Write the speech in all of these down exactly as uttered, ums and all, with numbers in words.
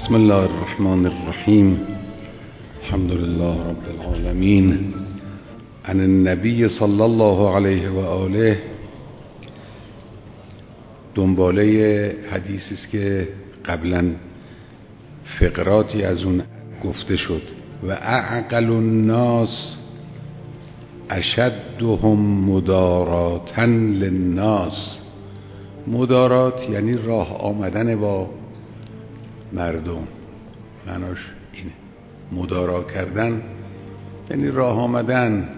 بسم الله الرحمن الرحیم. الحمد لله رب العالمین. عن النبی صلی الله علیه و آله. دنباله حدیثی است که قبلا فقراتی از اون گفته شد. و اعقل الناس اشدهم مداراتا للناس. مدارات یعنی راه آمدن با مردم، معناش اینه. مدارا کردن یعنی راه آمدن،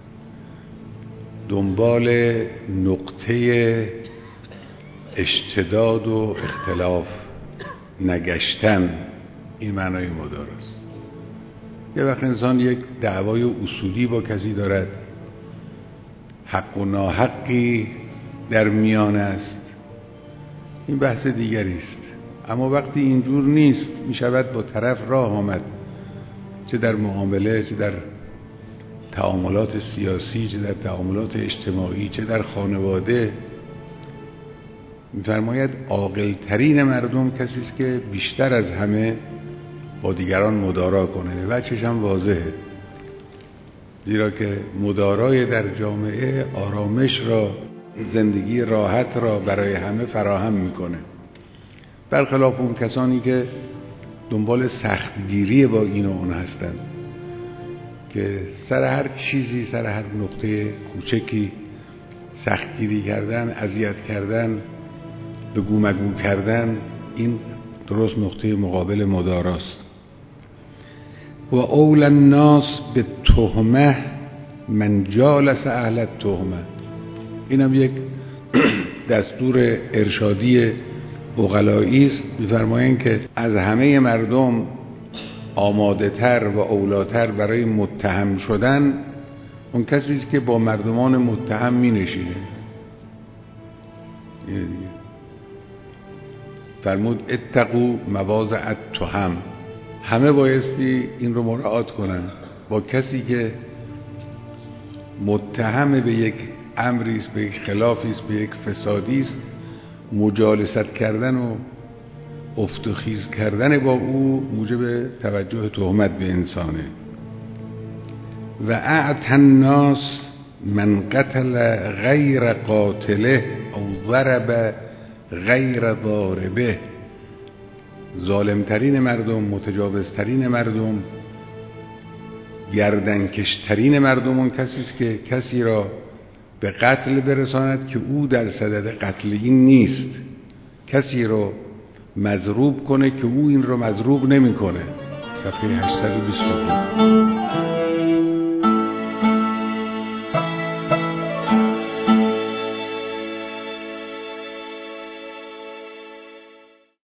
دنبال نقطه اشتداد و اختلاف نگشتن، این معنای مداراست. یه وقت انسان یک دعوای اصولی با کسی دارد، حق و ناحقی در میان است، این بحث دیگری است. اما وقتی اینجور نیست، می شود با طرف راه آمد، چه در معامله، چه در تعاملات سیاسی، چه در تعاملات اجتماعی، چه در خانواده. می‌فرماید عاقل ترین مردم کسی است که بیشتر از همه با دیگران مدارا کنه. وجهش هم واضحه، زیرا که مدارای در جامعه آرامش را، زندگی راحت را برای همه فراهم میکنه، برخلاف اون کسانی که دنبال سختگیری با این و اون هستند، که سر هر چیزی، سر هر نقطه کوچکی سختگیری کردن، اذیت کردن، بگو مگو کردن. این درست نقطه مقابل مداراست. و اول الناس به تهمه من جالس اهل التهمه. اینم یک دستور ارشادی عقلایی است. می‌فرمایند که از همه مردم آماده تر و اولاتر برای متهم شدن اون کسی است که با مردمان متهم می نشینه. فرمود اتقوا مواضع التهم. همه بایستی این رو مراعات کنن. با کسی که متهم به یک امری است، به یک خلافی است، به یک فسادی است، مجالست کردن و افت و خیز کردن با او موجب توجه تهمت به انسانه. و اعطى الناس من قتل غیر قاتله او ضرب غیر ضاربه. ظالمترین مردم، متجاوزترین مردم، گردنکشترین مردم اون کسی است که کسی را به قتل برساند که او در صدد قتل این نیست، کسی رو مضروب کنه که او این رو مضروب نمی کنه. صفحه هشتصد و بیست و دو.